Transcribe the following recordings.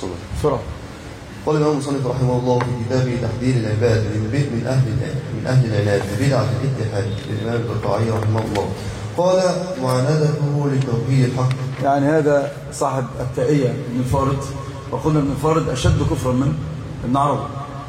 بسرعة. قال الإمام المصنف رحمه الله في كتابه تحذير العباد من أهل العناد ببدعة الاتحاد للإمام البرقعي رحمه الله. قال معاندته لتوحيد الحق. يعني هذا صاحب التائية ابن فارض، وقلنا ابن فارض أشد كفرا من ابن عربي،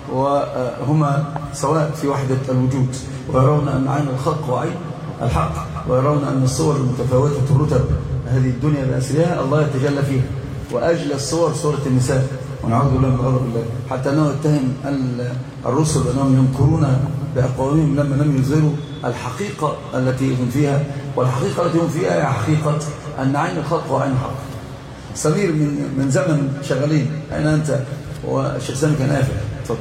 وهما سواء في وحدة الوجود، ويرون أن عين الخلق وعين الحق، ويرون أن الصور المتفاوتة الرتب هذه الدنيا بأسرها الله يتجلى فيها، وأجل الصور سورة النساء، ونعوذ بالله من غضب الله، حتى أنه اتهم الرسل أنهم ينكرون بأقوامهم لما لم يظهروا الحقيقة التي هم فيها، والحقيقة التي هم فيها هي حقيقة أن عين الخلق وعين الحق. سمير من زمن شغالين، أين أنت؟ والشيخ سامي كان قافل. اتفضل.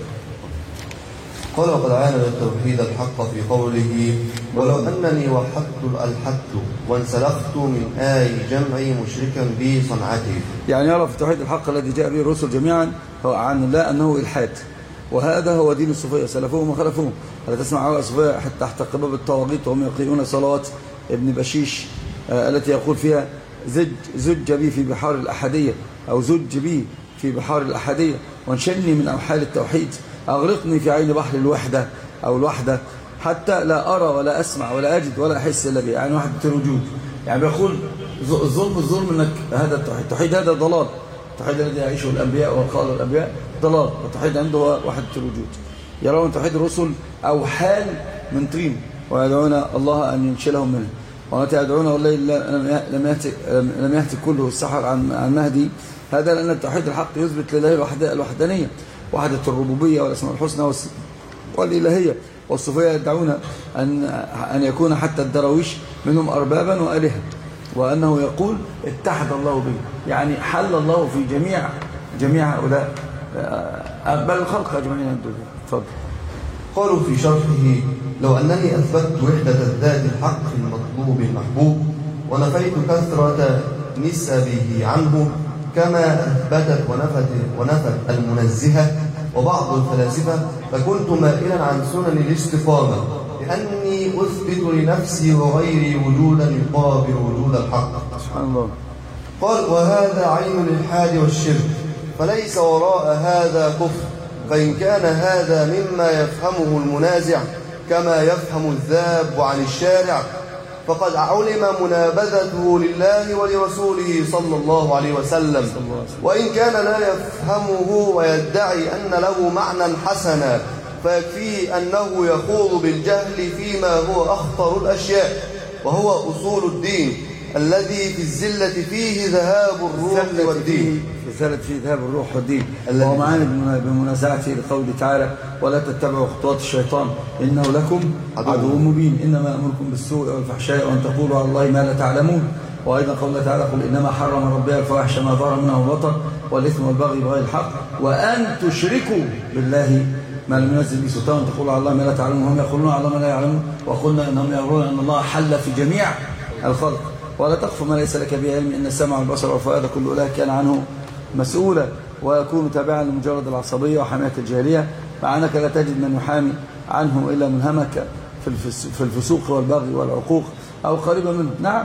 قال وقد عاند التوحيد الحق في قوله ولو أنني ألحدت وانسلخت من آي جمعي مشركا بي صنعتي. يعني يرى في التوحيد الحق الذي جاء به الرسل جميعا هو عن الله أنه إلحاد، وهذا هو دين الصوفية سلفوهم وخلفوهم. هل تسمع عن الصوفية حتى تحت قباب الطواغيت وهم يقيمون صلوات ابن بشيش التي يقول فيها زج بي في بحار الأحدية، أو زج بي في بحار الأحدية وانشلني من أوحال التوحيد، أغرقني في عين بحر الوحدة أو الوحدة حتى لا أرى ولا أسمع ولا أجد ولا أحس إلا به. يعني وحدة الوجود، يعني بيقول الظلم أنك هذا التوحيد هذا ضلال. التوحيد الذي يعيشه الأنبياء وقال الأنبياء ضلال، والتوحيد عنده وحدة الوجود. يرون توحيد الرسل أوحال من طين ويدعون الله أن ينشلهم منه، ومتى يدعون والله لم يهتك كله السحر عن مهدي. هذا لأن التوحيد الحق يثبت لله الوحدانية، وحدة الربوبية والأسماء الحسنى والإلهية. والصوفية يدعون أن يكون حتى الدراويش منهم أربابا وآلهة، وأنه يقول اتحد الله به، يعني حل الله في جميع هؤلاء بل الخلق أجمعين. تفضل. قالوا في شرحه لو أنني أثبت وحدة الذات الحق المطلوب المحبوب ونفيت كثرة نسبه عنه كما أثبتت ونفت المنزهة وبعض الفلاسفة، فكنت مائلا عن سنن الاستقامة لأني أثبت لنفسي وغيري وجودا يقابل وجود الحق. سبحان الله. قال وهذا عين الإلحاد والشرك، فليس وراء هذا كفر، فإن كان هذا مما يفهمه المنازع كما يفهم الذاب عن الشارع فقد علم منابذته لله ولرسوله صلى الله عليه وسلم، وإن كان لا يفهمه ويدعي أن له معنى حسنا فيكفيه أنه يخوض بالجهل فيما هو أخطر الأشياء، وهو أصول الدين الذي في الزلة فيه ذهاب الروح والدين. في الزلة فيه ذهاب الروح والدين، وهو معاني بمنازعته لقوله تعالى ولا تتبعوا خطوات الشيطان إنه لكم عدو مبين، إنما أمركم بالسوء والفحشاء وأن تقولوا على الله ما لا تعلمون. وأيضا قوله تعالى قل إنما حرم ربي الفواحش ما ظهر منه وبطن والإثم والبغي بغير الحق وأن تشركوا بالله ما لم ينزل به سلطان تقولوا على الله ما لا تعلمون وهم يقولون على الله ما لا يعلمون، وقلنا إنهم يقولون أن الله حل في جميع الخلق. ولا تقف ما ليس لك به علم إن السمع والبصر والفؤاد كل أولئك كان عنه مسؤولا، ويكون تابعا لمجرد العصبية وحماية الجاهلية، مع أنك لا تجد من يحامي عنه إلا منهمك في الفسوق والبغي والعقوق أو قريبا منه. نعم،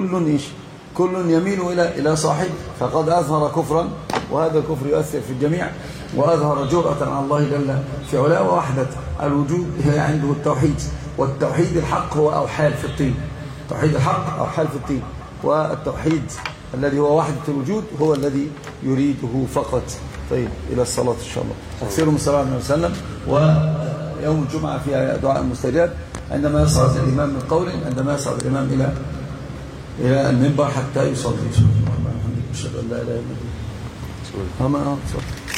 كل يميل إلى صاحب، فقد أظهر كفرا، وهذا الكفر يؤثر في الجميع، وأظهر جرأة على الله جل في علاه. ووحدة الوجود هي عنده التوحيد، والتوحيد الحق هو أوحال في الطين. توحيد الحق أوحال في الطين، والتوحيد الذي هو وحدة الوجود هو الذي يريده فقط. طيب، إلى الصلاة إن شاء الله. أكثروا من الصلاة عليه وسلم. ويوم الجمعة فيها دعاء مستجاب عندما يصعد الإمام من قول، عندما يصعد الإمام إلى المنبر حتى يصلي. أشهد أن لا إله إلا الله.